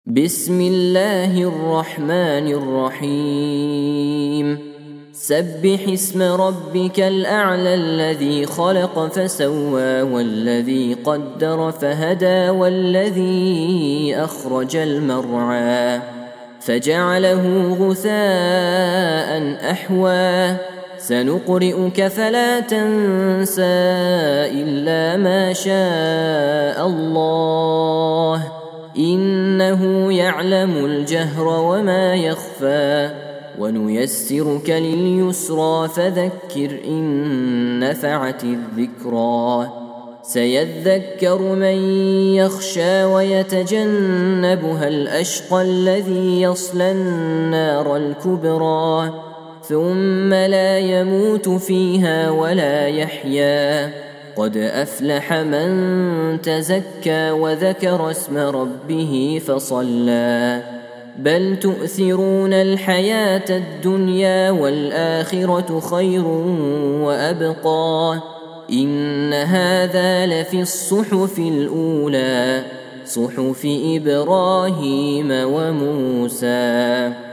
بسم الله الرحمن الرحيم سبح اسم ربك الأعلى الذي خلق فسوى والذي قدر فهدى والذي أخرج المرعى فجعله غثاء أحوى سنقرئك فلا تنسى إلا ما شاء الله إنه يعلم الجهر وما يخفى ونيسرك لليسرى فذكر إن نفعت الذكرى سيذكر من يخشى ويتجنبها الأشقى الذي يصلى النار الكبرى ثم لا يموت فيها ولا يحيا قد أفلح من تزكى وذكر اسم ربه فصلى بل تؤثرون الحياة الدنيا والآخرة خير وأبقى إن هذا لفي الصحف الأولى صحف إبراهيم وموسى.